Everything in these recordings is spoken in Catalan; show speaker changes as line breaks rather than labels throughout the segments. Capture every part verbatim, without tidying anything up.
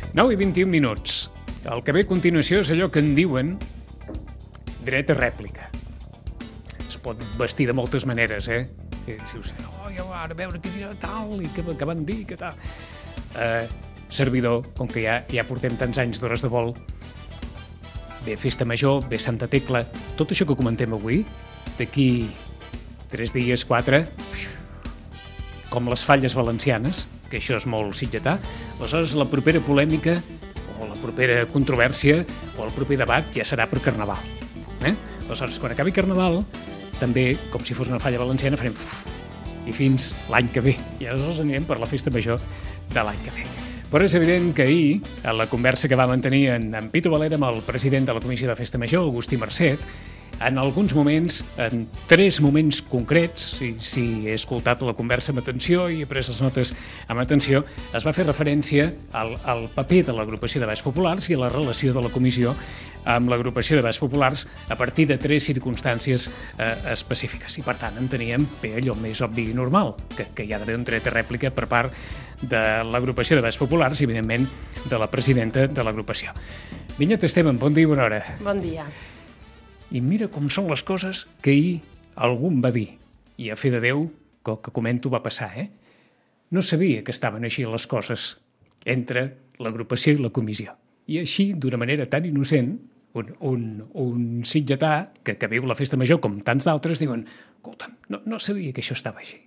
nou i vint-i-un minuts. El que ve a continuació és allò que en diuen dret a rèplica. Es pot vestir de moltes maneres, eh? Si us diu, oh, ja va, a veure què dirà tal, i què, què van dir, què tal. Eh, servidor, com que ja, ja portem tants anys d'hores de vol, ve Festa Major, ve Santa Tecla, tot això que comentem avui, d'aquí tres dies, quatre, com les falles valencianes, que això és molt sitgetà, aleshores la propera polèmica o la propera controvèrsia o el proper debat ja serà per Carnaval. Eh? Aleshores, quan acabi Carnaval, també, com si fos una falla valenciana, farem uf, i fins l'any que ve. I aleshores anirem per la Festa Major de l'any que ve. Però és evident que ahir, a la conversa que va mantenir en, en Pitu Valera amb el president de la Comissió de Festa Major, Agustí Marcet, en alguns moments, en tres moments concrets, i si he escoltat la conversa amb atenció i he pres les notes amb atenció, es va fer referència al, al paper de l'agrupació de Baix Populars i a la relació de la comissió amb l'agrupació de Baix Populars a partir de tres circumstàncies eh, específiques. I, per tant, enteníem bé allò més obvi i normal, que, que hi ha d'haver un dret a rèplica per part de l'agrupació de Baix Populars i, evidentment, de la presidenta de l'agrupació. Vinyet Esteban, bon dia i bona hora.
Bon dia.
I mira com són les coses que ahir algú em va dir, i a fe de Déu, que el que comento va passar, eh? No sabia que estaven així les coses entre l'agrupació i la comissió. I així, d'una manera tan innocent, un, un, un sitgetà que, que viu la Festa Major, com tants d'altres, diuen, escolta'm, no, no sabia que això estava així.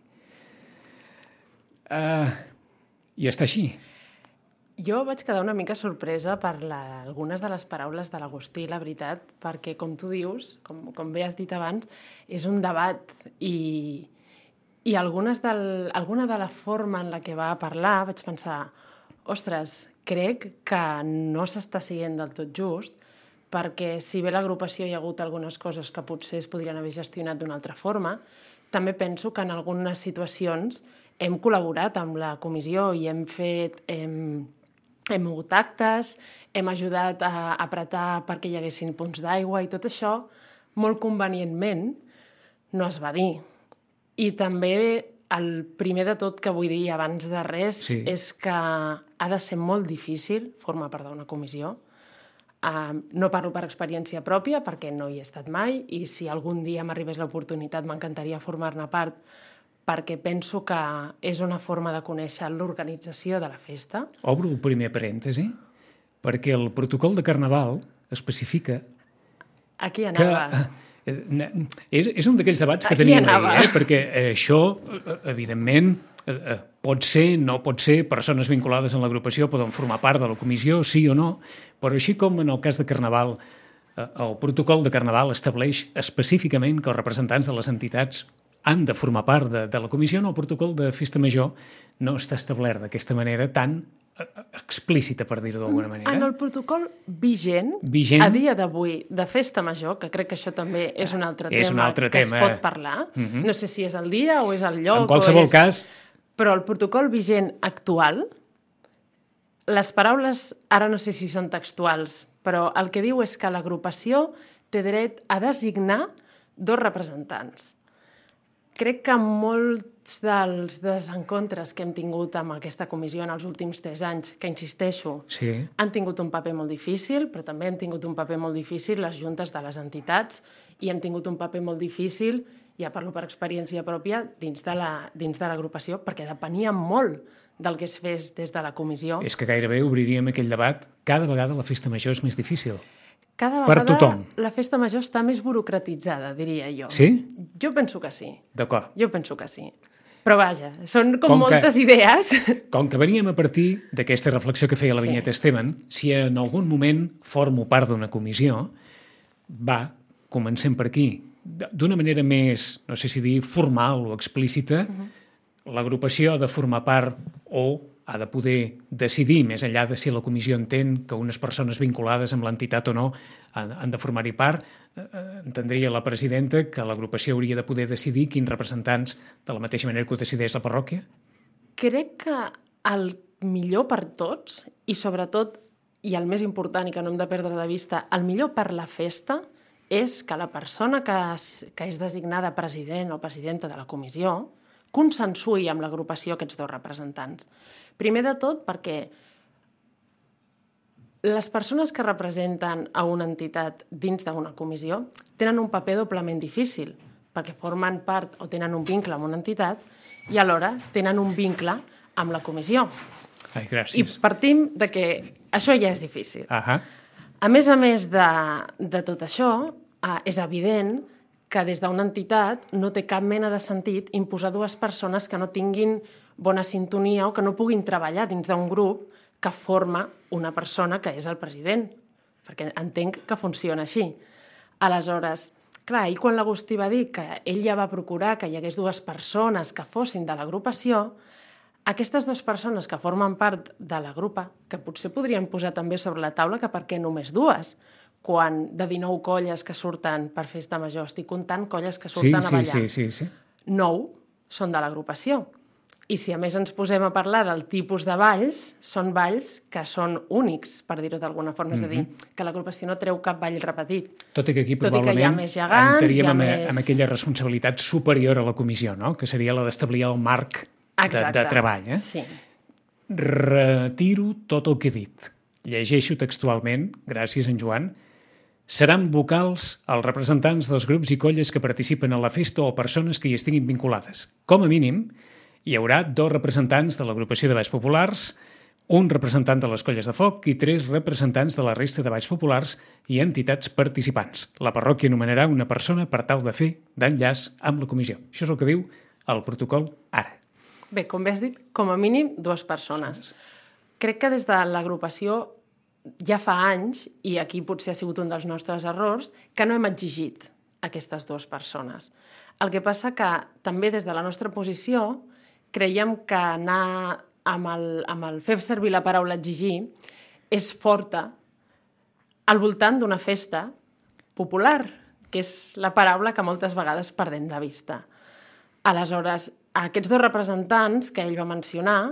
Uh, I està així.
Jo vaig quedar una mica sorpresa per la, algunes de les paraules de l'Agustí, la veritat, perquè, com tu dius, com, com bé has dit abans, és un debat i, i algunes del, alguna de la forma en la que va parlar vaig pensar, ostres, crec que no s'està siguent del tot just, perquè si bé l'agrupació hi ha hagut algunes coses que potser es podrien haver gestionat d'una altra forma, també penso que en algunes situacions hem col·laborat amb la comissió i hem fet... Hem, Hem mogut actes, hem ajudat a apretar perquè hi haguessin punts d'aigua i tot això, molt convenientment, no es va dir. I també el primer de tot que vull dir abans de res sí. és que ha de ser molt difícil formar part d'una comissió. Uh, no parlo per experiència pròpia perquè no hi he estat mai i si algun dia m'arribés l'oportunitat m'encantaria formar-ne part perquè penso que és una forma de conèixer l'organització de la festa.
Obro el primer parèntesi, perquè el protocol de Carnaval especifica
Aquí anava.
que... Eh, és, és un d'aquells debats que Aquí teníem anava. ahir, eh? perquè això, evidentment, eh, pot ser, no pot ser, persones vinculades en l'agrupació poden formar part de la comissió, sí o no, però així com en el cas de Carnaval, eh, el protocol de Carnaval estableix específicament que els representants de les entitats han de formar part de, de la comissió, no, el protocol de Festa Major no està establert d'aquesta manera tan explícita, per dir-ho d'alguna manera.
En el protocol vigent,
vigent,
a dia d'avui, de Festa Major, que crec que això també és un altre
és
tema
un altre
que
tema.
es pot parlar, uh-huh. no sé si és el dia o és el lloc...
En qualsevol
o és...
cas...
Però el protocol vigent actual, les paraules, ara no sé si són textuals, però el que diu és que l'agrupació té dret a designar dos representants. Crec que molts dels desencontres que hem tingut amb aquesta comissió en els últims tres anys, que insisteixo,
sí.
han tingut un paper molt difícil, però també hem tingut un paper molt difícil les juntes de les entitats i hem tingut un paper molt difícil, ja parlo per experiència pròpia, dins de la, dins de l'agrupació, perquè depenia molt del que es fes des de la comissió.
És que gairebé obriríem aquell debat. Cada vegada la Festa Major és més difícil.
Cada
per
vegada
tothom.
La Festa Major està més burocratitzada, diria jo.
Sí?
Jo penso que sí.
D'acord.
Jo penso que sí. Però vaja, són com,
com
moltes
que,
idees.
Com que veníem a partir d'aquesta reflexió que feia la Vinyet sí. Esteban, si en algun moment formo part d'una comissió, va, comencem per aquí, d'una manera més, no sé si dir, formal o explícita, uh-huh. l'agrupació ha de formar part o ha de poder decidir, més enllà de si la comissió entén que unes persones vinculades amb l'entitat o no han, han de formar-hi part, eh, entendria la presidenta que l'agrupació hauria de poder decidir quins representants, de la mateixa manera que ho decideix la parròquia?
Crec que el millor per tots, i sobretot, i el més important i que no hem de perdre de vista, el millor per la festa és que la persona que, que és designada president o presidenta de la comissió consensuï amb l'agrupació aquests dos representants. Primer de tot perquè Les persones que representen a una entitat dins d'una comissió tenen un paper doblement difícil, perquè formen part o tenen un vincle amb una entitat i alhora tenen un vincle amb la comissió.
Ai,
I
gràcies.
partim de que això ja és difícil.
Ahà.
A més a més de, de tot això, eh, és evident que des d'una entitat no té cap mena de sentit imposar dues persones que no tinguin bona sintonia o que no puguin treballar dins d'un grup que forma una persona que és el president, perquè entenc que funciona així. Aleshores, clar, i quan l'Agustí va dir que ell ja va procurar que hi hagués dues persones que fossin de l'agrupació, aquestes dues persones que formen part de la grupa, que potser podrien posar també sobre la taula que per què només dues, quan de dinou colles que surten per festa major, estic comptant colles que surten
sí,
a ballar,
sí, sí, sí, sí.
nou són de l'agrupació. I si a més ens posem a parlar del tipus de balls, són balls que són únics, per dir-ho d'alguna forma, mm-hmm. és a dir, que l'agrupació no treu cap ball repetit.
Tot i que aquí
Tot i que hi ha
probablement
més gegants,
entraríem
hi ha
amb,
més...
amb aquella responsabilitat superior a la comissió, no? Que seria la d'establir el marc de, de treball. Eh?
Sí.
Retiro tot el que he dit. Llegeixo textualment, gràcies en Joan. Seran vocals els representants dels grups i colles que participen a la festa o persones que hi estiguin vinculades. Com a mínim, hi haurà dos representants de l'agrupació de balls populars, un representant de les colles de foc i tres representants de la resta de balls populars i entitats participants. La parròquia nomenarà una persona per tal de fer d'enllaç amb la comissió. Això és el que diu el protocol ara.
Bé, com bé has dit, com a mínim dues persones. Crec que des de l'agrupació ja fa anys, i aquí potser ha sigut un dels nostres errors, que no hem exigit aquestes dues persones. El que passa que també des de la nostra posició creiem que anar amb el, amb el fer servir la paraula exigir és forta al voltant d'una festa popular, que és la paraula que moltes vegades perdem de vista. Aleshores, aquests dos representants que ell va mencionar,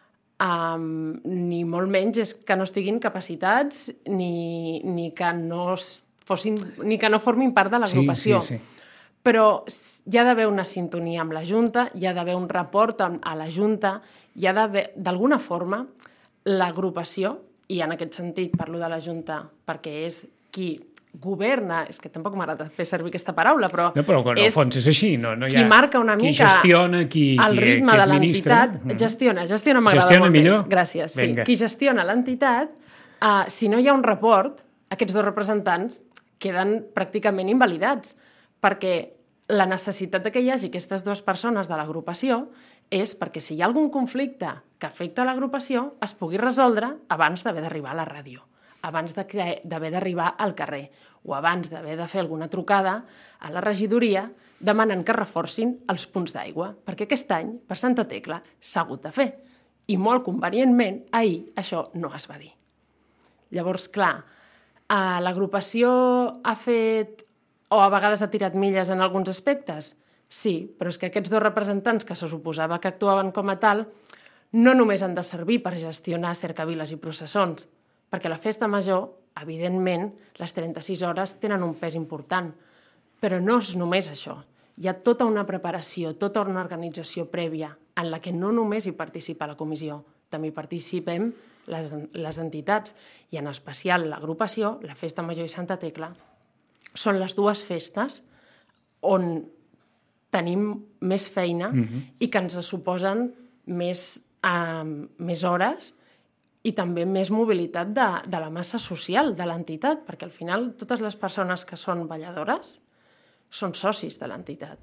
um, ni molt menys és que no estiguin capacitats ni, ni, que no fossin, ni que no formin part de l'agrupació.
Sí, sí, sí.
Però hi ha d'haver una sintonia amb la Junta, hi ha d'haver un report a la Junta, hi ha d'haver, d'alguna forma, l'agrupació, i en aquest sentit parlo de la Junta perquè és qui governa, és que tampoc m'agrada fer servir aquesta paraula, però,
no, però en el
és
fons és així. No, no hi ha...
qui marca una mica
qui gestiona, qui,
el
qui,
ritme
qui
de l'entitat,
mm.
gestiona, gestiona m'agrada
gestiona
molt
millor?
més. Gràcies. Sí.
Vinga.
Qui gestiona l'entitat, uh, si no hi ha un report, aquests dos representants queden pràcticament invalidats, perquè la necessitat de que hi hagi aquestes dues persones de l'agrupació és perquè si hi ha algun conflicte que afecta l'agrupació es pugui resoldre abans d'haver d'arribar a la ràdio, abans d'haver d'arribar al carrer o abans d'haver de fer alguna trucada a la regidoria demanant que reforcin els punts d'aigua, perquè aquest any, per Santa Tecla, s'ha hagut de fer. I molt convenientment, ahir això no es va dir. Llavors, clar, l'agrupació ha fet o a vegades ha tirat milles en alguns aspectes? Sí, però és que aquests dos representants que se suposava que actuaven com a tal no només han de servir per gestionar cercaviles i processons, perquè la festa major, evidentment, les trenta-sis hores tenen un pes important, però no és només això. Hi ha tota una preparació, tota una organització prèvia en la que no només hi participa la comissió, també hi participem les, les entitats, i en especial l'agrupació, la Festa Major i Santa Tecla, són les dues festes on tenim més feina mm-hmm. i que ens suposen més, uh, més hores i també més mobilitat de, de la massa social de l'entitat, perquè al final totes les persones que són balladores són socis de l'entitat.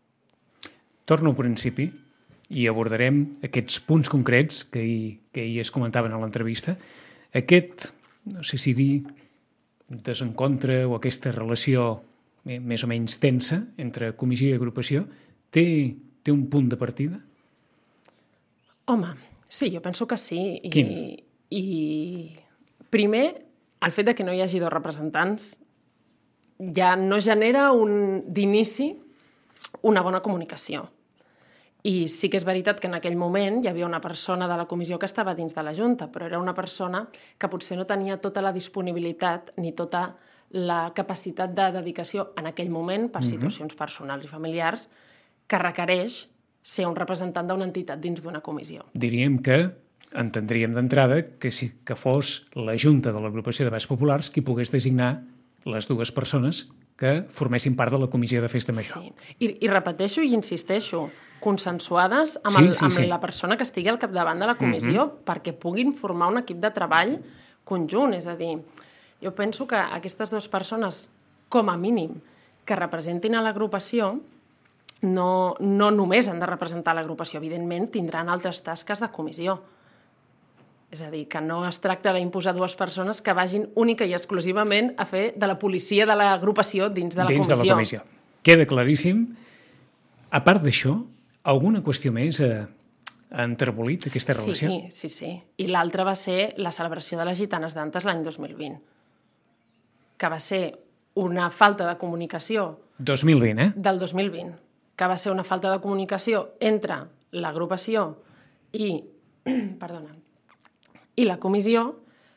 Torno al principi i abordarem aquests punts concrets que ahir, que ahir es comentaven a l'entrevista. Aquest, no sé si dir, desencontre o aquesta relació més o menys tensa entre comissió i agrupació té, té un punt de partida?
Home, sí, jo penso que sí. I,
Quin?
I primer, el fet de que no hi hagi dos representants ja no genera un d'inici una bona comunicació. I sí que és veritat que en aquell moment hi havia una persona de la comissió que estava dins de la Junta, però era una persona que potser no tenia tota la disponibilitat ni tota la capacitat de dedicació en aquell moment per situacions personals i familiars que requereix ser un representant d'una entitat dins d'una comissió.
Diríem que entendríem d'entrada que sí que fos la Junta de l'Agrupació de Balls Populars qui pogués designar les dues persones que formessin part de la comissió de festa major.
Sí. I, i repeteixo i insisteixo, consensuades amb,
Sí,
el,
sí,
amb
sí.
la persona que estigui al capdavant de la comissió mm-hmm. perquè puguin formar un equip de treball conjunt. És a dir, jo penso que aquestes dues persones, com a mínim, que representin a l'agrupació, no, no només han de representar l'agrupació, evidentment tindran altres tasques de comissió. És a dir, que no es tracta d'imposar dues persones que vagin única i exclusivament a fer de la policia de l'agrupació dins de la
dins
comissió.
de la comissió. Queda claríssim. A part d'això, alguna qüestió més ha, ha enterbolit aquesta relació?
Sí, sí, sí. I l'altra va ser la celebració de les Gitanes d'Antes l'any dos mil vint, que va ser una falta de comunicació...
dos mil vint, eh?
Del dos mil vint, que va ser una falta de comunicació entre l'agrupació i... perdona... i la comissió.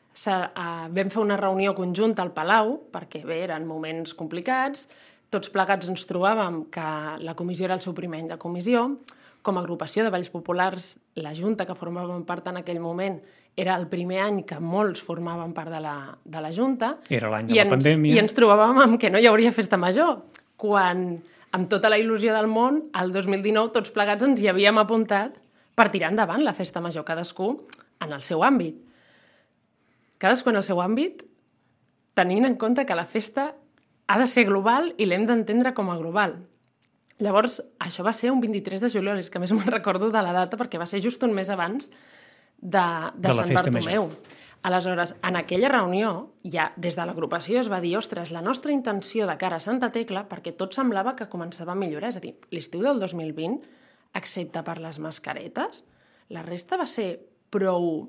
Vam fer una reunió conjunta al Palau, perquè bé, eren moments complicats, tots plegats ens trobàvem que la comissió era el seu primer any de comissió, com a agrupació de Balls Populars, la Junta que formàvem part en aquell moment era el primer any que molts formaven part de la, de la Junta.
Era l'any de la
ens,
pandèmia.
I ens trobàvem amb que no hi hauria festa major, quan, amb tota la il·lusió del món, el dos mil dinou tots plegats ens hi havíem apuntat per tirar endavant la festa major, cadascú en el seu àmbit. Cadascú en el seu àmbit, tenint en compte que la festa ha de ser global i l'hem d'entendre com a global. Llavors, això va ser un vint-i-tres de juliol, és que a més me'n recordo de la data perquè va ser just un mes abans de, de, de Sant Bartomeu. Major. Aleshores, en aquella reunió, ja des de l'agrupació es va dir, ostres, la nostra intenció de cara a Santa Tecla, perquè tot semblava que començava a millorar, és a dir, l'estiu del dos mil vint, excepte per les mascaretes, la resta va ser prou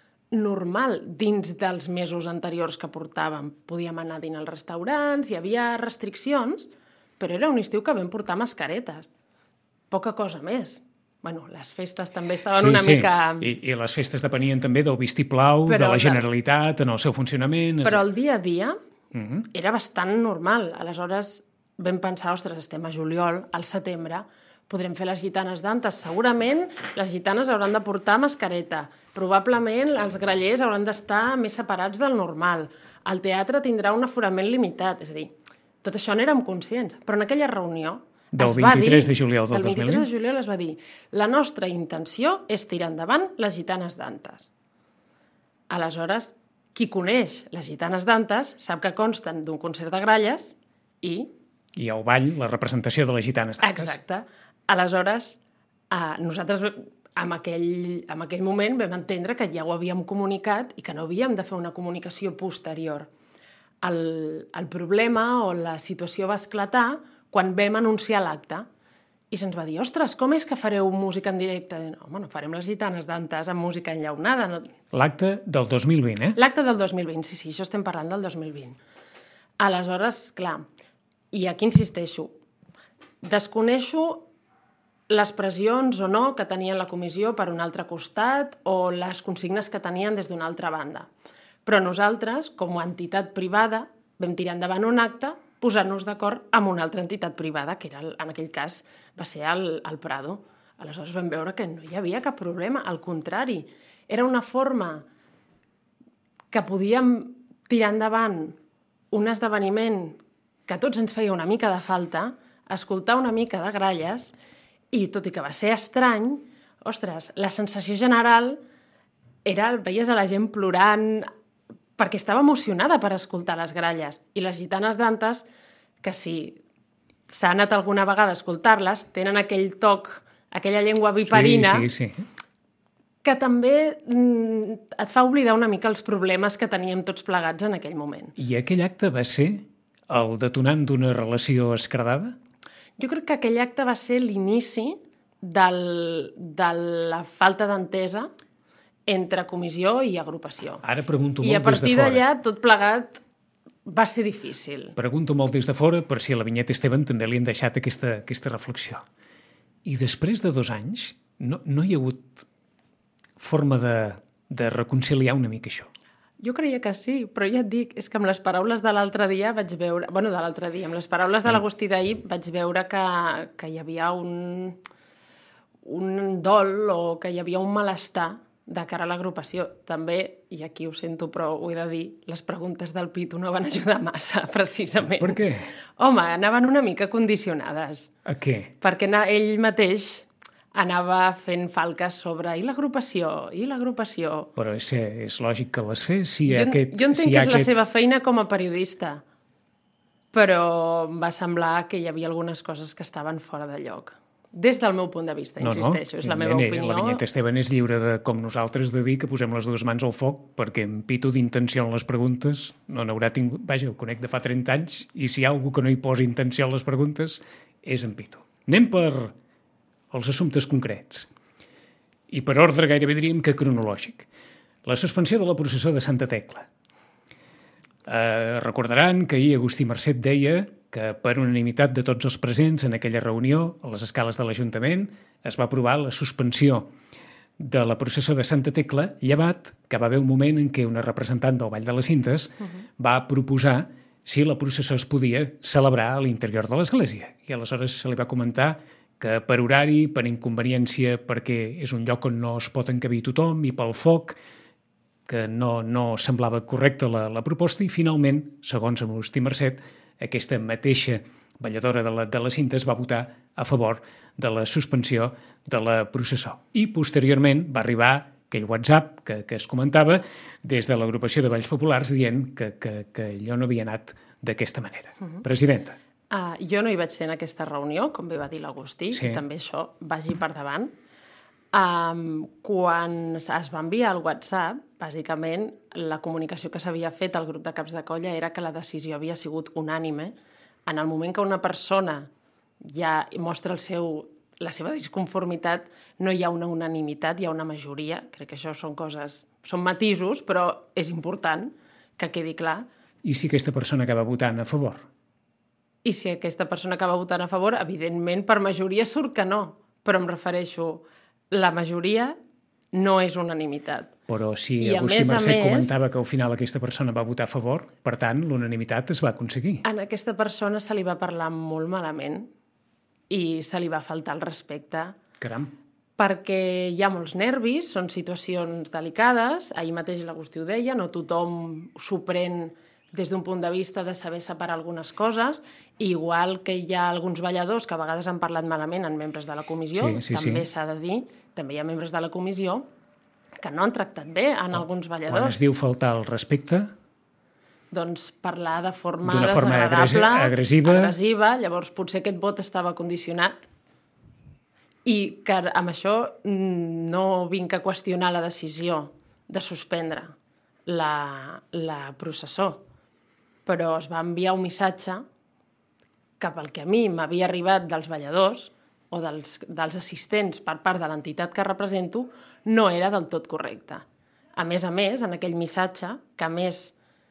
normal dins dels mesos anteriors que portàvem. Podíem anar a dinar als restaurants, hi havia restriccions, però era un estiu que vam portar mascaretes. Poca cosa més. Bueno, les festes també estaven
sí,
una
sí.
mica...
I, I les festes depenien també del vistiplau, però de la Generalitat, en el seu funcionament...
Però el dia a dia uh-huh. era bastant normal. Aleshores vam pensar, ostres, estem a juliol, al setembre, podrem fer les Gitanes d'Antes. Segurament les gitanes hauran de portar mascareta. Probablement els grallers hauran d'estar més separats del normal. El teatre tindrà un aforament limitat. És a dir, tot això n'érem conscients. Però en aquella reunió
del vint-i-tres de juliol del
dos mil vint. Del vint-i-tres de juliol es va dir la nostra intenció és tirar endavant les Gitanes d'Antes. Aleshores, qui coneix les Gitanes d'Antes sap que consten d'un concert de gralles i...
I el ball, la representació de les Gitanes d'Antes.
Exacte. Aleshores, eh, nosaltres en aquell, en aquell moment vam entendre que ja ho havíem comunicat i que no havíem de fer una comunicació posterior. El, el problema o la situació va esclatar quan vam anunciar l'acte i se'ns va dir, ostres, com és que fareu música en directe? No, home, no farem les Gitanes d'Antes amb música enllaunada. No...
L'acte del dos mil vint, eh?
L'acte del dos mil vint, sí, sí, això estem parlant del dos mil vint. Aleshores, clar, i aquí insisteixo, desconeixo les pressions o no que tenien la comissió per un altre costat o les consignes que tenien des d'una altra banda. Però nosaltres, com a entitat privada, vam tirar endavant un acte posant-nos d'acord amb una altra entitat privada, que era, en aquell cas va ser el, el Prado. Aleshores vam veure que no hi havia cap problema, al contrari. Era una forma que podíem tirar endavant un esdeveniment que a tots ens feia una mica de falta, escoltar una mica de gralles. I tot i que va ser estrany, ostres, la sensació general era, veies a la gent plorant perquè estava emocionada per escoltar les gralles. I les Gitanes d'Antes, que si s'ha anat alguna vegada a escoltar-les, tenen aquell toc, aquella llengua viperina,
sí, sí, sí.
que també mm, et fa oblidar una mica els problemes que teníem tots plegats en aquell moment.
I aquell acte va ser el detonant d'una relació escardada?
Jo crec que aquell acte va ser l'inici del, de la falta d'entesa entre comissió i agrupació.
Ara pregunto molt
I a
des de
partir
fora.
d'allà tot plegat va ser difícil.
Pregunto molt des de fora, per si a la Vinyeta Esteban també li han deixat aquesta, aquesta reflexió. I després de dos anys no, no hi ha hagut forma de, de reconciliar una mica això?
Jo creia que sí, però ja et dic, és que amb les paraules de l'altre dia vaig veure... Bueno, de l'altre dia, amb les paraules de l'Agustí d'ahir vaig veure que, que hi havia un, un dol o que hi havia un malestar de cara a l'agrupació. També, i aquí ho sento però ho he de dir, les preguntes del Pitu no van ajudar massa, precisament.
Per què?
Home, anaven una mica condicionades.
A què?
Perquè ell mateix anava fent falques sobre i l'agrupació, i l'agrupació.
Però és, és lògic que les fes. Si
jo,
aquest,
jo entenc
si
que és
aquest...
la seva feina com a periodista, però em va semblar que hi havia algunes coses que estaven fora de lloc. Des del meu punt de vista, insisteixo, no, no. és la meva
Nene,
opinió.
La Vinyeta Esteban és lliure, de, com nosaltres, de dir que posem les dues mans al foc, perquè en Pitu d'intenció en les preguntes no n'haurà tingut... Vaja, el conec de fa trenta anys, i si hi ha algú que no hi posa intenció en les preguntes, és en Pitu. Anem per els assumptes concrets. I per ordre gairebé diríem que cronològic. La suspensió de la processó de Santa Tecla. Eh, recordaran que ahir Agustí Marcet deia que per unanimitat de tots els presents en aquella reunió, a les escales de l'Ajuntament, es va aprovar la suspensió de la processó de Santa Tecla, llevat que va haver un moment en què una representant del Vall de les Cintes uh-huh. va proposar si la processó es podia celebrar a l'interior de l'església. I aleshores se li va comentar que per horari, per inconveniència, perquè és un lloc on no es pot encabir tothom, i pel foc, que no, no semblava correcta la, la proposta, i finalment, segons Agustí Marcet, aquesta mateixa balladora de, la, de les Cintes va votar a favor de la suspensió de la processó. I posteriorment va arribar aquell WhatsApp que, que es comentava des de l'agrupació de Balls Populars dient que, que, que allò no havia anat d'aquesta manera. Uh-huh. Presidenta.
Uh, jo no hi vaig ser en aquesta reunió, com bé va dir l'Agustí, sí. També això vagi per davant. Um, quan es va enviar el WhatsApp, bàsicament la comunicació que s'havia fet al grup de caps de colla era que la decisió havia sigut unànime. En el moment que una persona ja mostra el seu, la seva disconformitat, no hi ha una unanimitat, hi ha una majoria. Crec que això són coses, són matisos, però és important que quedi clar.
I si aquesta persona acaba votant a favor?
I si aquesta persona acaba votant a favor, evidentment per majoria surt que no, però em refereixo, la majoria no és unanimitat.
Però si I Agustí Marcet més, comentava que al final aquesta persona va votar a favor, per tant, l'unanimitat es va aconseguir.
A aquesta persona se li va parlar molt malament i se li va faltar el respecte.
Caram.
Perquè hi ha molts nervis, són situacions delicades, ahir mateix l'Agustí ho deia, no tothom s'ho pren des d'un punt de vista de saber separar algunes coses, igual que hi ha alguns balladors que a vegades han parlat malament en membres de la comissió, sí, sí, també sí. S'ha de dir, també hi ha membres de la comissió que no han tractat bé en oh, alguns balladors.
Quan es diu faltar el respecte?
Doncs parlar de forma
D'una forma
desagradable,
agressiva.
agressiva, llavors potser aquest vot estava condicionat i que amb això no vinc a qüestionar la decisió de suspendre la, la processó, però es va enviar un missatge que pel que a mi m'havia arribat dels balladors o dels, dels assistents per part de l'entitat que represento, no era del tot correcte. A més a més, en aquell missatge, que a més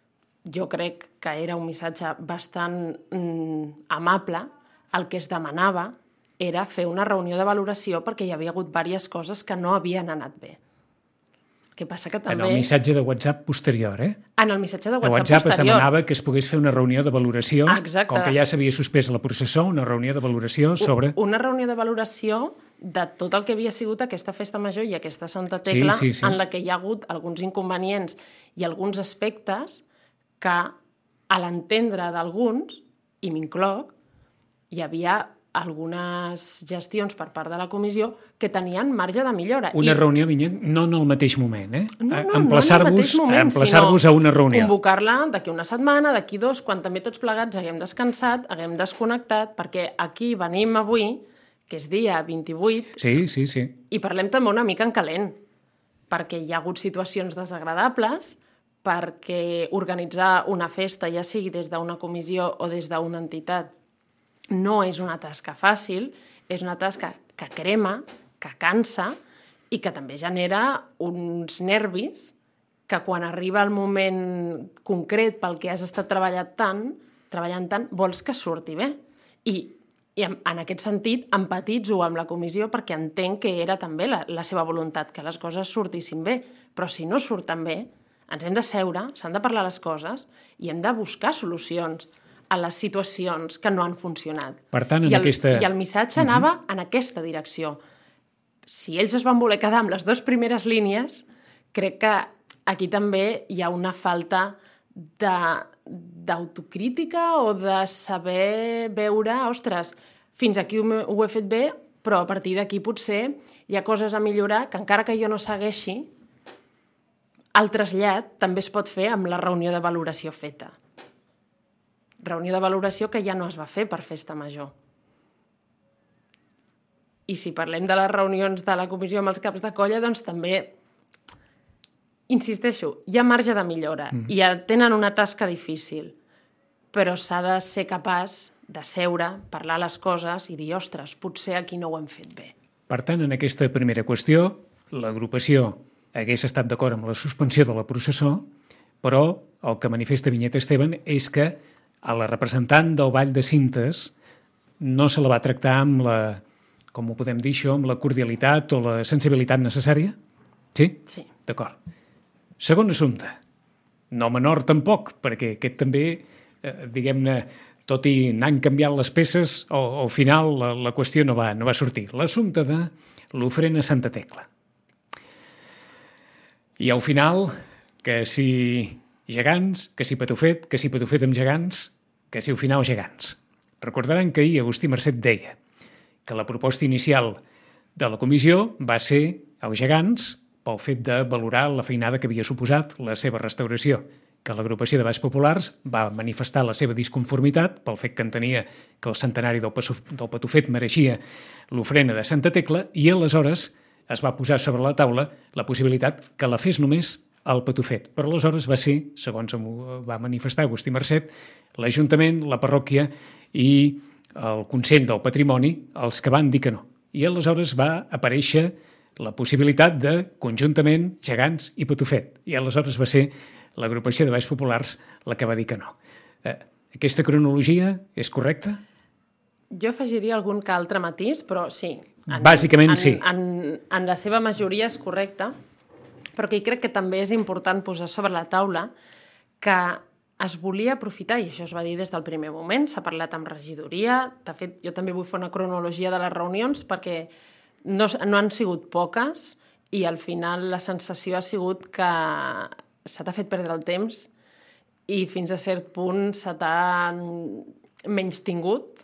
jo crec que era un missatge bastant mm, amable, el que es demanava era fer una reunió de valoració perquè hi havia hagut diverses coses que no havien anat bé. Que passa que també...
En el missatge de WhatsApp posterior, eh?
En el missatge de WhatsApp,
de WhatsApp
posterior.
es demanava que es pogués fer una reunió de valoració,
exacte.
Com que ja s'havia suspès la processó, una reunió de valoració sobre...
Una reunió de valoració de tot el que havia sigut aquesta festa major i aquesta Santa Tecla,
sí, sí, sí.
en la que hi ha hagut alguns inconvenients i alguns aspectes que, a l'entendre d'alguns, i m'incloc, hi havia algunes gestions per part de la comissió que tenien marge de millora.
Una
I...
reunió, Vinyet, no en el mateix moment, eh?
No, no,
emplaçar-vos,
no en el mateix moment,
emplaçar-vos a una reunió.
Convocar-la d'aquí una setmana, d'aquí dos, quan també tots plegats haguem descansat, haguem desconnectat, perquè aquí venim avui, que és dia vint-i-vuit,
sí, sí, sí.
I parlem també una mica en calent, perquè hi ha hagut situacions desagradables, perquè organitzar una festa, ja sigui des d'una comissió o des d'una entitat, no és una tasca fàcil, és una tasca que crema, que cansa i que també genera uns nervis que quan arriba el moment concret pel que has estat treballant tant, treballant tant, vols que surti bé. I, i en, en aquest sentit empatitzo amb la comissió perquè entenc que era també la, la seva voluntat, que les coses sortissin bé. Però si no surten bé, ens hem de seure, s'han de parlar les coses i hem de buscar solucions a les situacions que no han funcionat.
Per tant, en
I el,
aquesta...
I el missatge anava uh-huh. en aquesta direcció. Si ells es van voler quedar amb les dues primeres línies, crec que aquí també hi ha una falta d'autocrítica o de saber veure, ostres, fins aquí ho, ho he fet bé, però a partir d'aquí potser hi ha coses a millorar que encara que jo no segueixi, el trasllat també es pot fer amb la reunió de valoració feta. Reunió de valoració que ja no es va fer per festa major. I si parlem de les reunions de la comissió amb els caps de colla, doncs també, insisteixo, hi ha marge de millora mm. i ja tenen una tasca difícil, però s'ha de ser capaç de seure, parlar les coses i dir, ostres, potser aquí no ho hem fet bé.
Per tant, en aquesta primera qüestió, l'agrupació hagués estat d'acord amb la suspensió de la processó, però el que manifesta Vinyet Esteban és que a la representant del Ball de Cintes no se la va tractar amb la, com ho podem dir això, amb la cordialitat o la sensibilitat necessària? Sí?
Sí.
D'acord. Segon assumpte. No menor tampoc, perquè aquest també, eh, diguem-ne, tot i anant canviant les peces, o, o al final la, la qüestió no va, no va sortir. L'assumpte de l'ofrena Santa Tecla. I al final, que si gegants, que si patufet, que si patufet amb gegants, que si al final gegants. Recordaran que ahir Agustí Marcet deia que la proposta inicial de la comissió va ser els gegants pel fet de valorar la feinada que havia suposat la seva restauració, que l'agrupació de Balls Populars va manifestar la seva disconformitat pel fet que entenia que el centenari del, del Patufet mereixia l'ofrena de Santa Tecla i aleshores es va posar sobre la taula la possibilitat que la fes només el Patufet. Però aleshores va ser, segons va manifestar Agustí Marcet, l'Ajuntament, la parròquia i el Consell del Patrimoni els que van dir que no. I aleshores va aparèixer la possibilitat de, conjuntament, gegants i Patufet. I aleshores va ser l'agrupació de Balls Populars la que va dir que no. Eh, aquesta cronologia és correcta?
Jo afegiria algun que altre matís, però sí.
En, Bàsicament
en,
sí.
En, en la seva majoria és correcta, però que crec que també és important posar sobre la taula que es volia aprofitar, i això es va dir des del primer moment, s'ha parlat amb regidoria, de fet, jo també vull fer una cronologia de les reunions perquè no, no han sigut poques i al final la sensació ha sigut que se t'ha fet perdre el temps i fins a cert punt se t'ha menystingut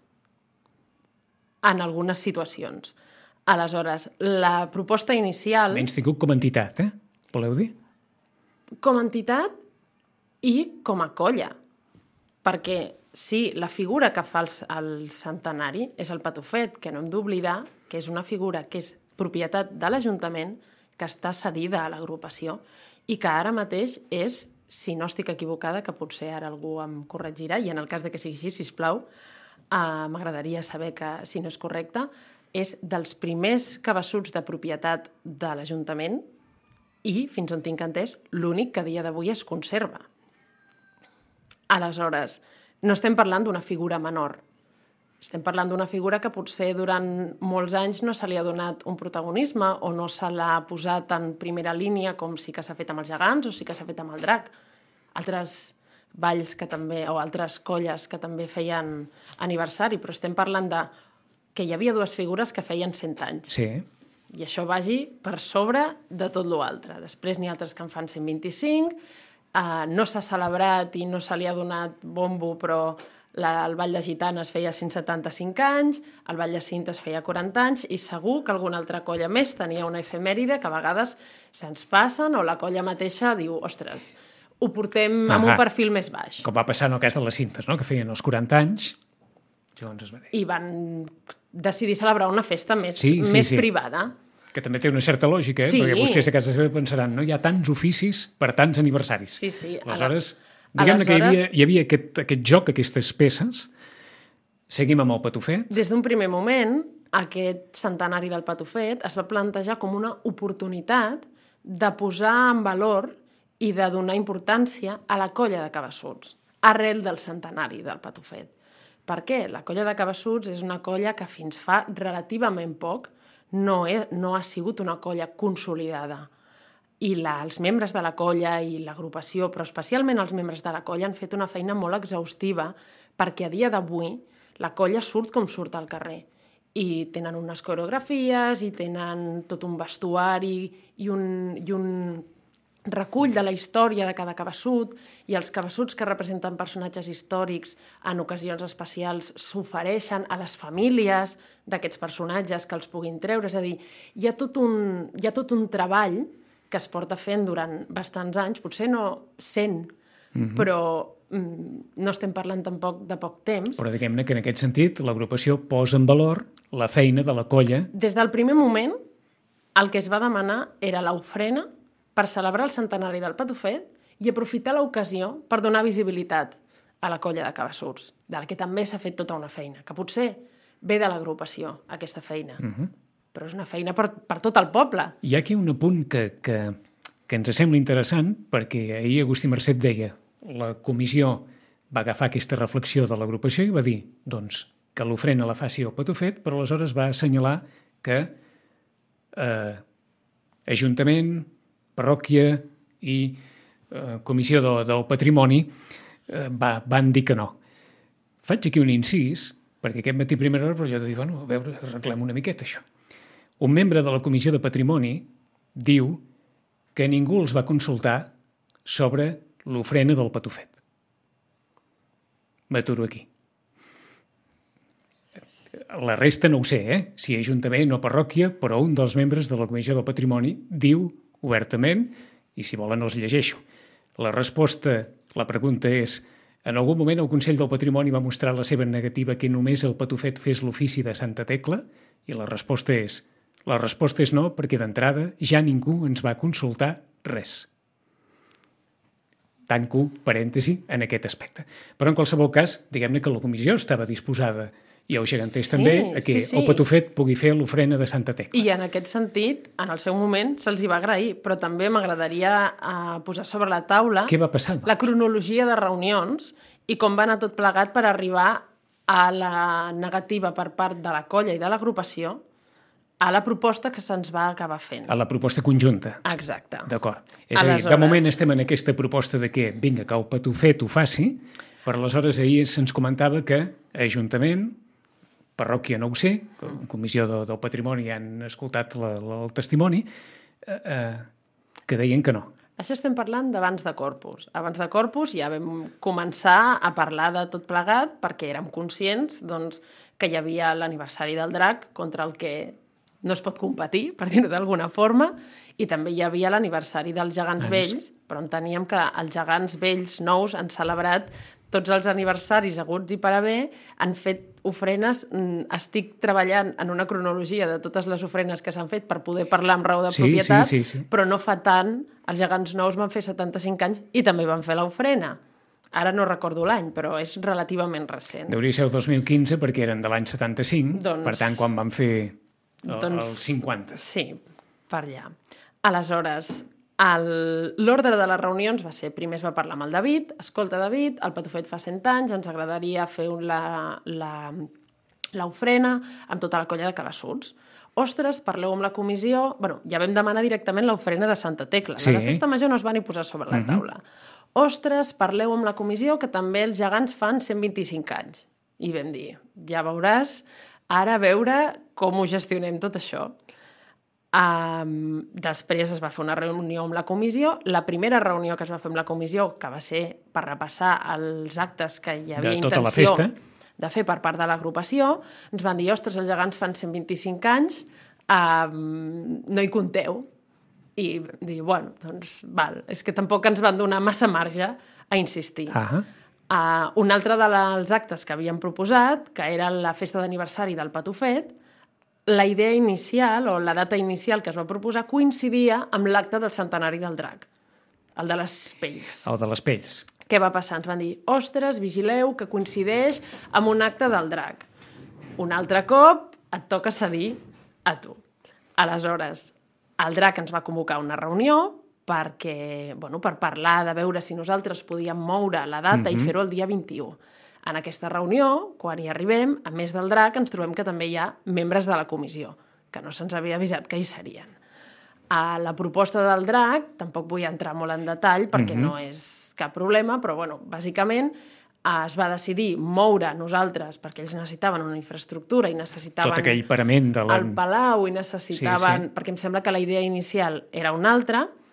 en algunes situacions. Aleshores, la proposta inicial...
Menystingut com a entitat, eh? Voleu dir?
Com a entitat i com a colla. Perquè, sí, la figura que fa el, el centenari és el Patufet, que no hem d'oblidar que és una figura que és propietat de l'Ajuntament, que està cedida a l'agrupació i que ara mateix és, si no estic equivocada, que potser ara algú em corregirà, i en el cas de que sigui així, sisplau, eh, m'agradaria saber que, si no és correcte, és dels primers cabassuts de propietat de l'Ajuntament i, fins on tinc entès, l'únic que a dia d'avui es conserva. Aleshores, no estem parlant d'una figura menor. Estem parlant d'una figura que potser durant molts anys no se li ha donat un protagonisme o no se l'ha posat en primera línia com sí que s'ha fet amb els gegants o sí que s'ha fet amb el drac. Altres balls que també, o altres colles que també feien aniversari, però estem parlant de que hi havia dues figures que feien cent anys.
Sí.
I això vagi per sobre de tot l'altre. Després n'hi ha altres que en fan cent vint-i-cinc, eh, no s'ha celebrat i no se li ha donat bombo, però la, el Ball de Gitanes feia cent setanta-cinc anys, el Ball de Cintes feia quaranta anys, i segur que alguna altra colla més tenia una efemèride que a vegades se'ns passen o la colla mateixa diu, ostres, ho portem amb un perfil més baix.
Com va passar en el cas de les Cintes, no? Que feien els quaranta anys, llavors es va dir.
I van decidir celebrar una festa més,
sí, sí,
més
sí.
privada.
Que també té una certa lògica, eh?
Sí.
Perquè vostès a casa seva pensaran, no hi ha tants oficis per tants aniversaris.
Sí, sí.
Aleshores, diguem-ne que hi havia, hi havia aquest, aquest joc, aquestes peces. Seguim amb el Patufet.
Des d'un primer moment, aquest centenari del Patufet es va plantejar com una oportunitat de posar en valor i de donar importància a la colla de cabassuts, arrel del centenari del Patufet. Per què? La colla de cabassuts és una colla que fins fa relativament poc no, he, no ha sigut una colla consolidada. I la, els membres de la colla i l'agrupació, però especialment els membres de la colla, han fet una feina molt exhaustiva perquè a dia d'avui la colla surt com surt al carrer. I tenen unes coreografies, i tenen tot un vestuari i un, i un recull de la història de cada cabeçut, i els cabeçuts que representen personatges històrics en ocasions especials s'ofereixen a les famílies d'aquests personatges que els puguin treure. És a dir, hi ha tot un, hi ha tot un treball que es porta fent durant bastants anys, potser no cent, mm-hmm. però mm, no estem parlant tampoc de poc temps.
Però diguem-ne que en aquest sentit l'agrupació posa en valor la feina de la colla.
Des del primer moment, el que es va demanar era l'ofrena per celebrar el centenari del Patufet i aprofitar l'ocasió per donar visibilitat a la colla de cabeçuts, de la que també s'ha fet tota una feina, que potser ve de l'agrupació, aquesta feina, uh-huh. però és una feina per, per tot el poble.
Hi ha aquí un apunt que, que, que ens sembla interessant, perquè ahir Agustí Marcet deia la comissió va agafar aquesta reflexió de l'agrupació i va dir doncs, que l'ofrena la faci el Patufet, però aleshores va assenyalar que eh, Ajuntament, parròquia i eh, Comissió de, del Patrimoni eh, va, van dir que no. Faig aquí un incís, perquè aquest matí primera hora, però allò de dir, bueno, a veure, arreglem una miqueta això. Un membre de la Comissió de Patrimoni diu que ningú els va consultar sobre l'ofrena del Patufet. M'aturo aquí. La resta no ho sé, eh? Si Ajuntament o parròquia, però un dels membres de la Comissió del Patrimoni diu obertament, i si volen els llegeixo. La resposta, la pregunta és, en algun moment el Consell del Patrimoni va mostrar la seva negativa que només el Patufet fes l'ofici de Santa Tecla? I la resposta és, la resposta és no, perquè d'entrada ja ningú ens va consultar res. Tanco parèntesi en aquest aspecte. Però en qualsevol cas, diguem-ne que la comissió estava disposada i el geganters sí, també, a que sí, sí. el Patufet pugui fer l'ofrena de Santa Tecla.
I en aquest sentit, en el seu moment, se'ls hi va agrair, però també m'agradaria uh, posar sobre la taula
Què va passar, doncs?
La cronologia de reunions i com va anar tot plegat per arribar a la negativa per part de la colla i de l'agrupació a la proposta que se'ns va acabar fent.
A la proposta conjunta.
Exacte.
D'acord. És Aleshores... a dir, de moment estem en aquesta proposta de que, vinga, que el Patufet ho faci, però aleshores ahir se'ns comentava que Ajuntament, parròquia no ho sé, Comissió de, del Patrimoni han escoltat la, la, el testimoni, eh, eh, que deien que no.
Això estem parlant d'abans de Corpus. Abans de Corpus ja vam començar a parlar de tot plegat perquè érem conscients doncs, que hi havia l'aniversari del drac contra el que no es pot competir, per dir-ho d'alguna forma, i també hi havia l'aniversari dels gegants ah, vells, però enteníem que els gegants vells nous han celebrat tots els aniversaris aguts i per haver, han fet ofrenes. Estic treballant en una cronologia de totes les ofrenes que s'han fet per poder parlar amb raó de
sí,
propietat,
sí, sí, sí.
però no fa tant, els gegants nous van fer setanta-cinc anys i també van fer l'ofrena. Ara no recordo l'any, però és relativament recent.
Deuria ser el dos mil quinze perquè eren de l'any setanta-cinc, doncs, per tant, quan van fer el, doncs, el cinquanta.
Sí, per allà. Aleshores, l'ordre de les reunions va ser, primer es va parlar amb el David, escolta David, el Patufet fa cent anys, ens agradaria fer l'ofrena amb tota la colla de cabeçuts. Ostres, parleu amb la comissió... Bueno, ja vam demanar directament l'ofrena de Santa Tecla. Sí. La de Festa Major no es va ni posar sobre la taula. Uh-huh. Ostres, parleu amb la comissió que també els gegants fan cent vint-i-cinc anys. I vam dir, ja veuràs, ara a veure com ho gestionem tot això. Um, després es va fer una reunió amb la comissió. La primera reunió que es va fer amb la comissió, que va ser per repassar els actes que hi havia
de tota
intenció
la festa.
De fer per part de l'agrupació, ens van dir, ostres, els gegants fan cent vint-i-cinc anys, um, no hi compteu. I dir, bueno, doncs, val, és que tampoc ens van donar massa marge a insistir.
Uh-huh.
Uh, un altre dels actes que havíem proposat, que era la festa d'aniversari del Patufet, la idea inicial, o la data inicial que es va proposar, coincidia amb l'acte del centenari del drac, el de les pells.
El de les pells.
Què va passar? Ens van dir, ostres, vigileu, que coincideix amb un acte del drac. Un altre cop et toca cedir a tu. Aleshores, el drac ens va convocar una reunió perquè, bueno, per parlar de veure si nosaltres podíem moure la data mm-hmm. i fer-ho el dia vint-i-u. En aquesta reunió, quan hi arribem, a més del drac, ens trobem que també hi ha membres de la comissió, que no se'ns havia avisat que hi serien. A la proposta del drac, tampoc vull entrar molt en detall perquè mm-hmm. no és cap problema, però bueno, bàsicament es va decidir moure nosaltres perquè ells necessitaven una infraestructura i necessitaven...
Tot aquell parament de la...
el palau i necessitaven...
Sí, sí.
Perquè em sembla que la idea inicial era una altra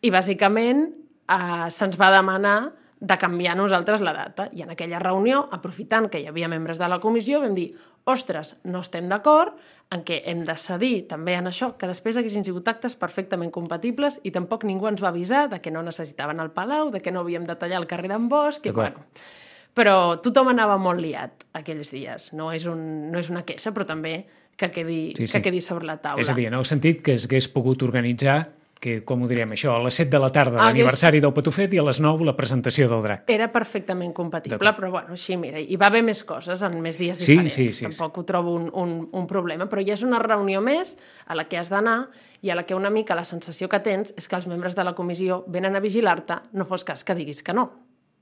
I bàsicament eh, se'ns va demanar de canviar nosaltres la data. I en aquella reunió, aprofitant que hi havia membres de la comissió, vam dir, ostres, no estem d'acord en què hem de cedir també en això, que després haguessin sigut actes perfectament compatibles i tampoc ningú ens va avisar de que no necessitaven el Palau, de que no havíem de tallar el carrer d'en Bosch, i bueno... Però tothom anava molt liat aquells dies. No és, un, no és una queixa, però també que quedi, sí, sí. que quedi sobre la taula.
És a dir, en el sentit que es hagués pogut organitzar, que, com ho diríem això, a les set de la tarda l'aniversari del Patufet i a les nou la presentació del drac.
Era perfectament compatible, però bueno, així, mira, hi va haver més coses en més dies
sí,
diferents.
Sí, sí,
Tampoc
sí.
ho trobo un, un, un problema, però ja és una reunió més a la que has d'anar i a la que una mica la sensació que tens és que els membres de la comissió venen a vigilar-te, no fos cas que diguis que no.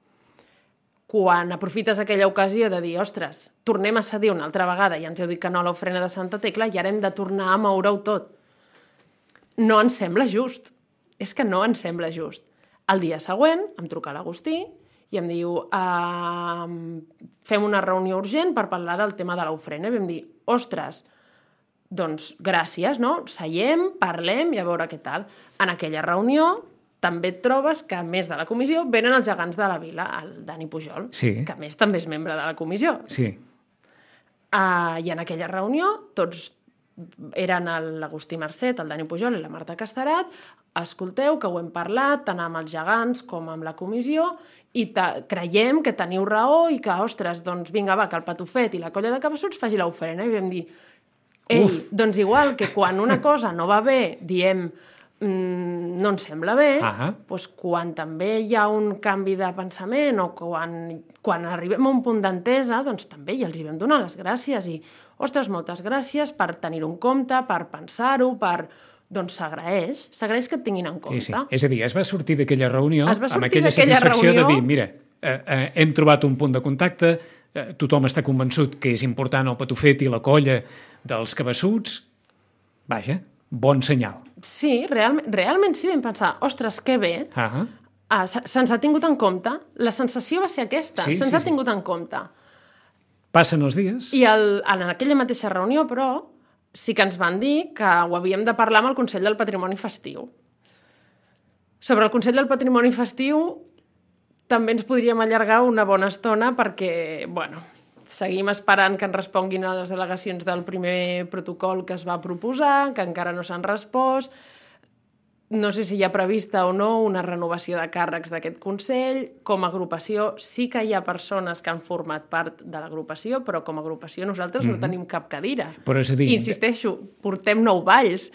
Quan aprofites aquella ocasió de dir, ostres, tornem a cedir una altra vegada, ja ens heu dit que no a l'ofrena de Santa Tecla i ara hem de tornar a moure-ho tot. No ens sembla just. És que no ens sembla just. El dia següent em truca l'Agustí i em diu uh, fem una reunió urgent per parlar del tema de l'ofrena. I vam dir, ostres, doncs gràcies, no? Seiem, parlem i a veure què tal. En aquella reunió també et trobes que, a més de la comissió, venen els gegants de la vila, el Dani Pujol,
sí.
que a més també és membre de la comissió.
Sí.
Uh, I en aquella reunió tots eren l'Agustí Marcet, el Dani Pujol i la Marta Casterat. Escolteu, que ho hem parlat tant amb els gegants com amb la comissió i creiem que teniu raó i que, ostres, doncs vinga, va, que el Patufet i la colla de Cabassuts faci l'ofrena. I vam dir, ei, Uf. doncs igual que quan una cosa no va bé, diem mm, no ens sembla bé, uh-huh. doncs quan també hi ha un canvi de pensament o quan, quan arribem a un punt d'entesa, doncs també ja els hi vam donar les gràcies i, ostres, moltes gràcies per tenir-ho en compte, per pensar-ho, per... doncs s'agraeix, s'agraeix que et tinguin en compte.
Sí, sí. És a dir, es va sortir d'aquella reunió amb aquella
reunió...
satisfacció de dir, mira, eh, eh, hem trobat un punt de contacte, eh, tothom està convençut que és important el Patufet i la colla dels Cabassuts, vaja, bon senyal.
Sí, realment, realment sí vam pensar, ostres, que bé,
uh-huh.
ah, se'ns ha tingut en compte, la sensació va ser aquesta,
sí,
se'ns
sí,
ha tingut
sí.
en compte.
Passen els dies.
I el, en aquella mateixa reunió, però, sí que ens van dir que ho havíem de parlar amb el Consell del Patrimoni Festiu. Sobre el Consell del Patrimoni Festiu també ens podríem allargar una bona estona perquè, bueno, seguim esperant que ens responguin a les delegacions del primer protocol que es va proposar, que encara no s'han respost. No sé si hi ha prevista o no una renovació de càrrecs d'aquest Consell. Com a agrupació sí que hi ha persones que han format part de l'agrupació, però com a agrupació nosaltres mm-hmm. no tenim cap cadira.
Però és a dir...
Insisteixo, portem nou balls.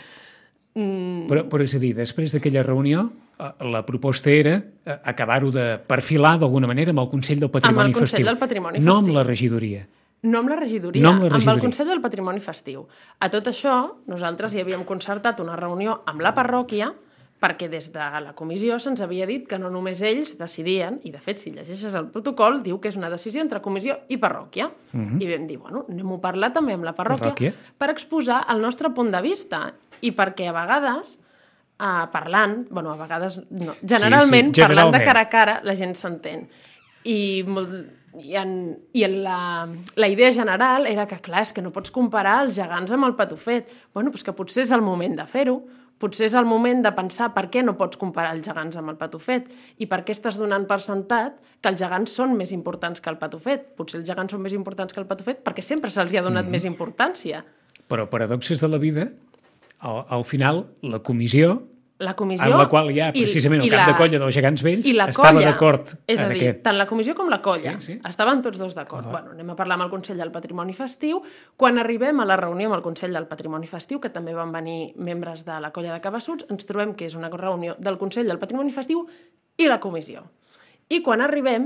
Mm.
Però, però és a dir, després d'aquella reunió, la proposta era acabar-ho de perfilar d'alguna manera amb el Consell del Patrimoni
Festiu. Amb el Consell
Festiu,
del Patrimoni Festiu.
No amb la regidoria.
No amb la regidoria,
no amb, la regidoria.
amb el Consell del Patrimoni Festiu. A tot això, nosaltres hi havíem concertat una reunió amb la parròquia perquè des de la comissió se'ns havia dit que no només ells decidien, i de fet, si llegeixes el protocol, diu que és una decisió entre comissió i parròquia. Uh-huh. I vam dir, bueno, anem-ho a parlar també amb la parròquia, parròquia per exposar el nostre punt de vista i perquè a vegades, eh, parlant, bueno, a vegades no, generalment, sí, sí, parlant de cara a cara, la gent s'entén. I molt... I, en, i en la, la idea general era que, clar, és que no pots comparar els gegants amb el Patufet. Bueno, doncs que potser és el moment de fer-ho, potser és el moment de pensar per què no pots comparar els gegants amb el Patufet i per què estàs donant per sentat que els gegants són més importants que el Patufet. Potser els gegants són més importants que el Patufet perquè sempre se'ls ha donat mm-hmm. més importància.
Però paradoxes de la vida, al, al final, la comissió...
La comissió...
En la qual ja, precisament,
i,
el cap
la,
de colla dels gegants vells estava
colla,
d'acord
és a
en
dir,
aquest.
Tant la comissió com la colla
sí, sí.
estaven tots dos d'acord. Uh-huh. Bueno, anem a parlar amb el Consell del Patrimoni Festiu. Quan arribem a la reunió amb el Consell del Patrimoni Festiu, que també van venir membres de la colla de Cabassuts, ens trobem que és una reunió del Consell del Patrimoni Festiu i la comissió. I quan arribem,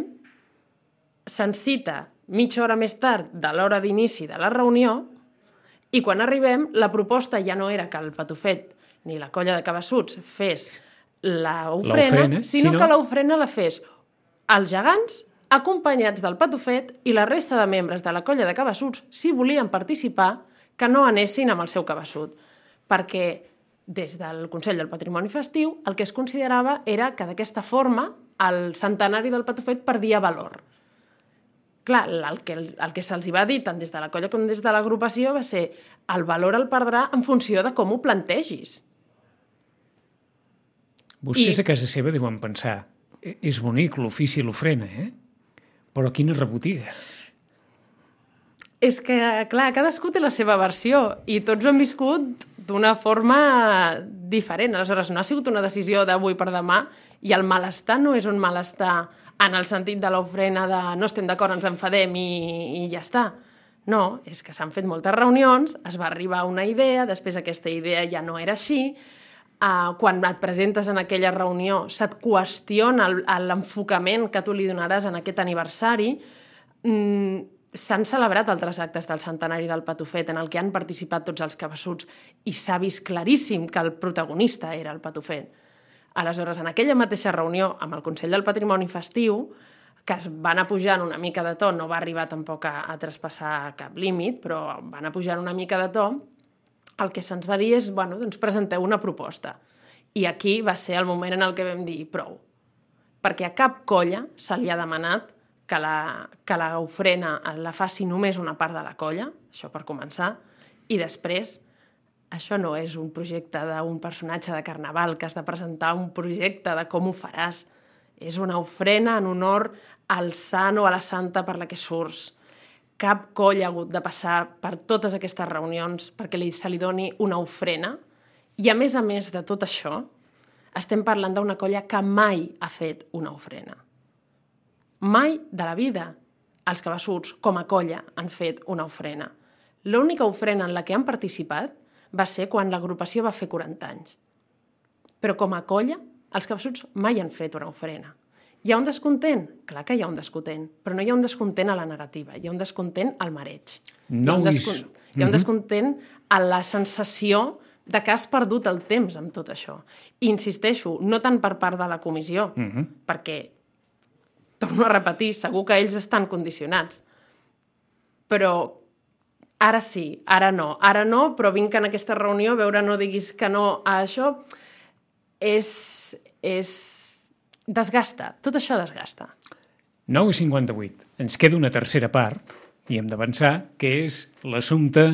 se'ns cita mitja hora més tard de l'hora d'inici de la reunió i quan arribem, la proposta ja no era que el Patufet ni la colla de Cabassuts fes l'ofrena, sinó, sinó que l'ofrena la fes els gegants acompanyats del Patufet i la resta de membres de la colla de Cabassuts, si volien participar, que no anessin amb el seu cabassut. Perquè des del Consell del Patrimoni Festiu el que es considerava era que d'aquesta forma el centenari del Patufet perdia valor. Clar, el que, el que se'ls va dir tant des de la colla com des de l'agrupació va ser el valor el perdrà en funció de com ho plantegis.
Vostès I... a casa seva deuen pensar és bonic l'ofici i l'ofrena, eh? Però quina rebotiga.
És que, clar, cadascú té la seva versió i tots ho hem viscut d'una forma diferent. Aleshores, no ha sigut una decisió d'avui per demà i el malestar no és un malestar en el sentit de l'ofrena de no estem d'acord, ens enfadem i, i ja està. No, és que s'han fet moltes reunions, es va arribar a una idea, després aquesta idea ja no era així, uh, quan et presentes en aquella reunió se't qüestiona l'enfocament que tu li donaràs en aquest aniversari. Mm, s'han celebrat altres actes del centenari del Patufet en el que han participat tots els cabassuts i s'ha vist claríssim que el protagonista era el Patufet. Aleshores, en aquella mateixa reunió amb el Consell del Patrimoni Festiu, que es van anar pujant una mica de to, no va arribar tampoc a, a traspassar cap límit, però van anar pujant una mica de to, el que se'ns va dir és, bueno, doncs presenteu una proposta. I aquí va ser el moment en el que vam dir prou. Perquè a cap colla se li ha demanat que la, que la ofrena la faci només una part de la colla, això per començar, i després, això no és un projecte d'un personatge de carnaval que has de presentar un projecte de com ho faràs. És una ofrena en honor al sant o a la santa per la que surts. Cap colla ha hagut de passar per totes aquestes reunions perquè li, se li doni una ofrena. I a més a més de tot això, estem parlant d'una colla que mai ha fet una ofrena. Mai de la vida els cabassuts, com a colla, han fet una ofrena. L'única ofrena en la que han participat va ser quan l'agrupació va fer quaranta anys. Però com a colla, els cabassuts mai han fet una ofrena. Hi ha un descontent? Clar que hi ha un descontent, però no hi ha un descontent a la negativa, hi ha un descontent al mareig.
nou i cinquanta-vuit. Ens queda una tercera part i hem d'avançar, que és l'assumpte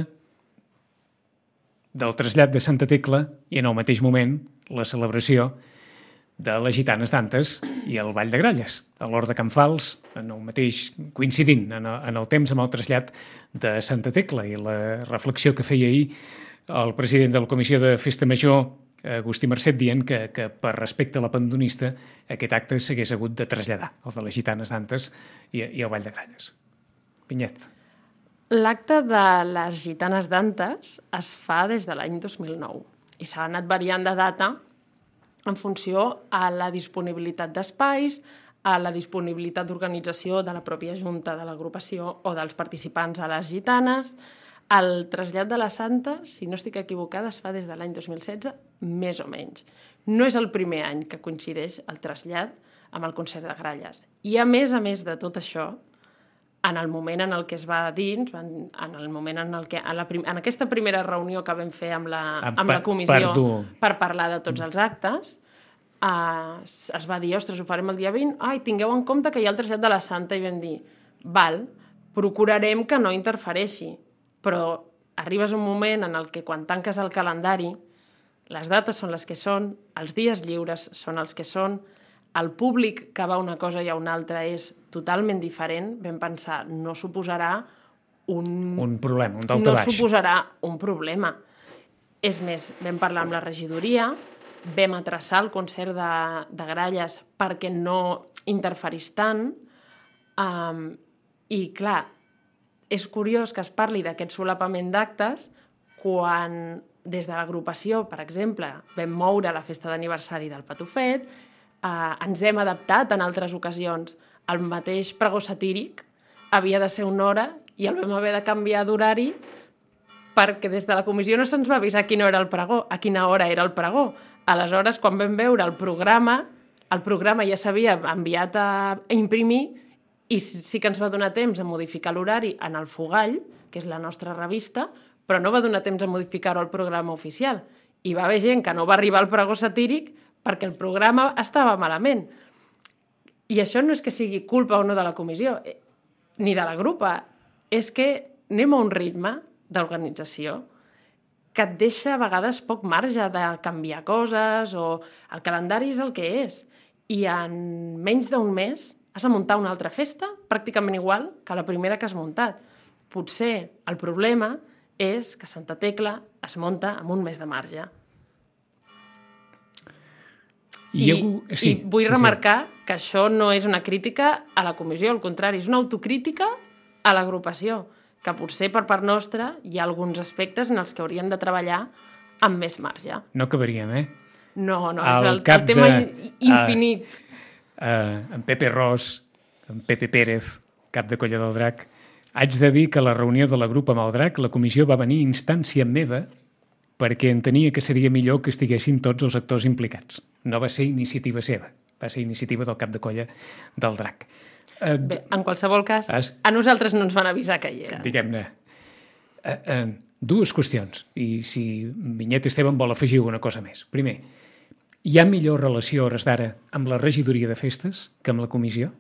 del trasllat de Santa Tecla i en el mateix moment la celebració de les Gitanes d'Antes i el Ball de Gralles, a l'Hort de Can Fals, en el mateix, coincidint en el, en el temps amb el trasllat de Santa Tecla i la reflexió que feia ahir el president de la Comissió de Festa Major, Agustí Marcet, dient que, que per respecte a la pandonista aquest acte s'hagués hagut de traslladar, el de les Gitanes d'Antes i, i el Ball de Gralles. Vinyet.
L'acte de les Gitanes d'Antes es fa des de l'any dos mil nou i s'ha anat variant de data en funció a la disponibilitat d'espais, a la disponibilitat d'organització de la pròpia junta de l'agrupació o dels participants a les gitanes. El trasllat de la Santa, si no estic equivocada, es fa des de l'any dos mil setze, més o menys. No és el primer any que coincideix el trasllat amb el concert de Gralles. I a més a més de tot això, en el moment en el que es va dins, en el moment en el que en, la prim, en aquesta primera reunió que vam fer amb la, amb la comissió per, per parlar de tots els actes, eh, es va dir, ostres, ho farem el dia vint, ai, tingueu en compte que hi ha el trasllat de la Santa, i vam dir, val, procurarem que no interfereixi, però arribes a un moment en el que quan tanques el calendari, les dates són les que són, els dies lliures són els que són, el públic que va a una cosa i a una altra és totalment diferent, vam pensar, no suposarà un...
Un problema, un daltabaix.
No suposarà un problema. És més, vam parlar amb la regidoria, vam atreçar el concert de, de Gralles perquè no interferís tant, um, i clar, és curiós que es parli d'aquest solapament d'actes quan des de l'agrupació, per exemple, vam moure la festa d'aniversari del Patufet, eh, ens hem adaptat en altres ocasions. El mateix pregó satíric havia de ser una hora i el vam haver de canviar d'horari perquè des de la comissió no se'ns va avisar a quina hora era el pregó, a quina hora era el pregó. Aleshores, quan vam veure el programa, el programa ja s'havia enviat a, a imprimir i sí que ens va donar temps a modificar l'horari en el Fogall, que és la nostra revista, però no va donar temps a modificar-ho al programa oficial. I va haver gent que no va arribar al pregó satíric perquè el programa estava malament. I això no és que sigui culpa o no de la comissió, ni de la grupa, és que anem a un ritme d'organització que et deixa a vegades poc marge de canviar coses, o el calendari és el que és. I en menys d'un mes has de muntar una altra festa pràcticament igual que la primera que has muntat. Potser el problema és que Santa Tecla es munta amb un mes de marge.
I,
I,
algú... sí,
i vull
sí,
remarcar sí. que això no és una crítica a la comissió, al contrari, és una autocrítica a l'agrupació, que potser per part nostra hi ha alguns aspectes en els que hauríem de treballar amb més marge.
No acabaríem, eh?
No, no,
el
és el, el tema de, infinit.
Uh, uh, en Pepe Ros, en Pepe Pérez, cap de Colla del Drac, haig de dir que a la reunió de la grup amb el Drac la comissió va venir a instància meva perquè entenia que seria millor que estiguessin tots els actors implicats. No va ser iniciativa seva, va ser iniciativa del cap de colla del Drac. Uh,
Bé, en qualsevol cas,
has...
a nosaltres no ens van avisar que hi era.
Diguem-ne, uh, uh, dues qüestions, i si Vinyet Esteban vol afegir alguna cosa més. Primer, hi ha millor relació a hores d'ara amb la regidoria de festes que amb la comissió?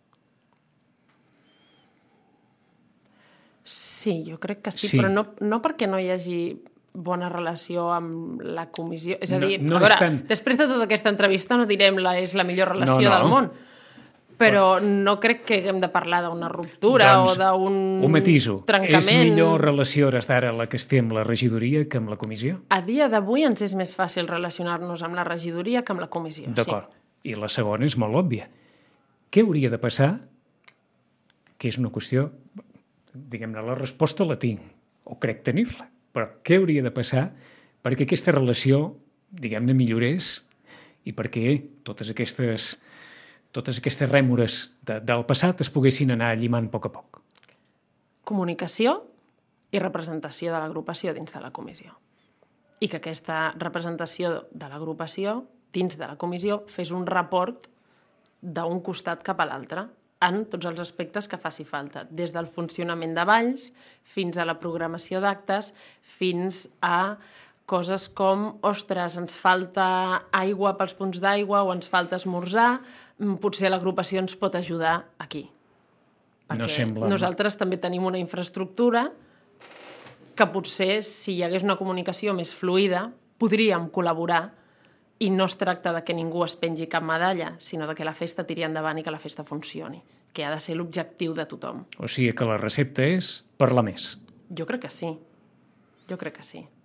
Sí, jo crec que sí,
sí.
però no, no perquè no hi hagi bona relació amb la comissió. És a dir,
no, no
a veure,
tan...
després de tota aquesta entrevista no direm la és la millor relació
no, no.
del món, però no crec que haguem de parlar d'una ruptura
doncs,
o d'un
ho matiso.
trencament.
És millor relació a hores d'ara la que es té amb la regidoria que amb la comissió?
A dia d'avui ens és més fàcil relacionar-nos amb la regidoria que amb la comissió.
D'acord.
Sí.
I la segona és molt òbvia. Què hauria de passar? Que és una qüestió... Diguem-ne, la resposta la tinc, o crec tenir-la, però què hauria de passar perquè aquesta relació, diguem-ne, millorés i perquè totes aquestes, totes aquestes rèmores de, del passat es poguessin anar llimant a poc a poc?
Comunicació i representació de l'agrupació dins de la comissió. I que aquesta representació de l'agrupació dins de la comissió fes un report d'un costat cap a l'altre, en tots els aspectes que faci falta, des del funcionament de balls fins a la programació d'actes, fins a coses com, ostres, ens falta aigua pels punts d'aigua o ens falta esmorzar, potser l'agrupació ens pot ajudar aquí. Perquè
no sembla...
nosaltres també tenim una infraestructura que potser, si hi hagués una comunicació més fluida, podríem col·laborar. I no es tracta de que ningú es pengi cap medalla, sinó de que la festa tiri endavant i que la festa funcioni, que ha de ser l'objectiu de tothom.
O sigui que la recepta és parlar més.
Jo crec que sí. Jo crec que sí.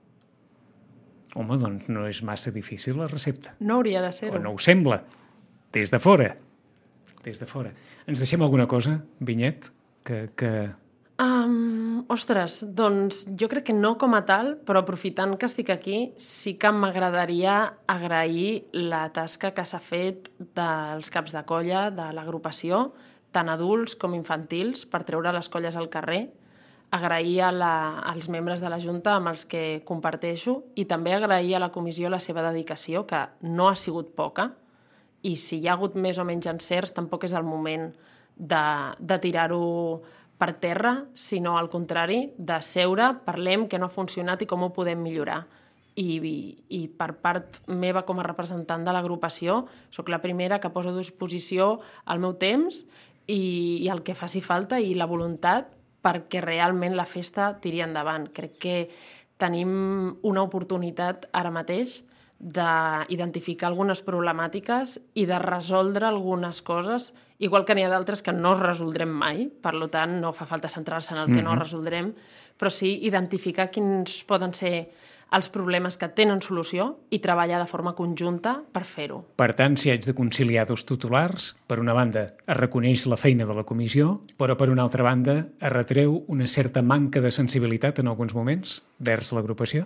Home, doncs no és massa difícil la recepta.
No hauria de ser-ho.
O no ho sembla. Des de fora. Des de fora. Ens deixem alguna cosa, Vinyet, que... que...
Um, ostres, doncs jo crec que no com a tal, però aprofitant que estic aquí, sí que m'agradaria agrair la tasca que s'ha fet dels caps de colla, de l'agrupació, tant adults com infantils, per treure les colles al carrer, agrair a la, als membres de la Junta amb els que comparteixo i també agrair a la comissió la seva dedicació, que no ha sigut poca, i si hi ha hagut més o menys encerts, tampoc és el moment de, de tirar-ho per terra, sinó al contrari, de seure, parlem què no ha funcionat i com ho podem millorar. I, i, i per part meva com a representant de l'agrupació, sóc la primera que poso a disposició el meu temps i, i el que faci falta i la voluntat perquè realment la festa tiri endavant. Crec que tenim una oportunitat ara mateix d'identificar algunes problemàtiques i de resoldre algunes coses, igual que n'hi ha d'altres que no resoldrem mai, per tant no fa falta centrar-se en el que mm-hmm. no resoldrem, però sí identificar quins poden ser els problemes que tenen solució i treballar de forma conjunta per fer-ho.
Per tant, si haig de conciliar dos titulars, per una banda es reconeix la feina de la comissió, però per una altra banda es retreu una certa manca de sensibilitat en alguns moments vers l'agrupació?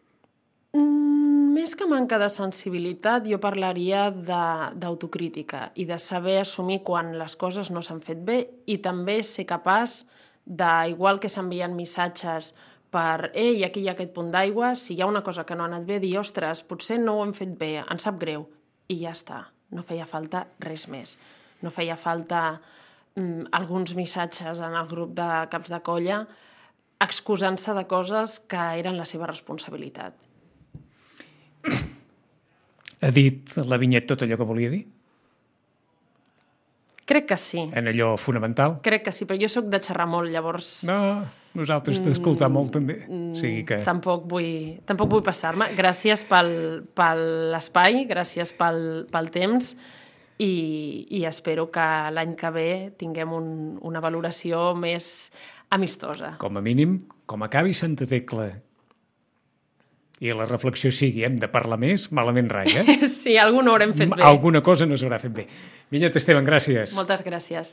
Mm, més que manca de sensibilitat, jo parlaria d'autocrítica i de saber assumir quan les coses no s'han fet bé i també ser capaç de, igual que s'envien missatges per, ei, aquí hi ha aquest punt d'aigua, si hi ha una cosa que no ha anat bé, dir, ostres, potser no ho hem fet bé, ens sap greu, i ja està. No feia falta res més. No feia falta mm, alguns missatges en el grup de caps de colla excusant-se de coses que eren la seva responsabilitat.
Ha dit la Vinyet tot allò que volia dir?
Crec que sí.
En allò fonamental?
Crec que sí, però jo sóc de xerrar molt, llavors...
No... Nosaltres t'escoltar molt també. O sigui que...
Tampoc vull, tampoc vull passar-me. Gràcies pel, pel espai, gràcies pel, pel temps i, i espero que l'any que ve tinguem un, una valoració més amistosa.
Com a mínim, com acabi Santa Tecla i la reflexió sigui hem de parlar més, malament rai, eh?
Sí, alguna haurem fet bé.
Alguna cosa no s'haurà fet bé. Vinyet Esteban, gràcies.
Moltes gràcies.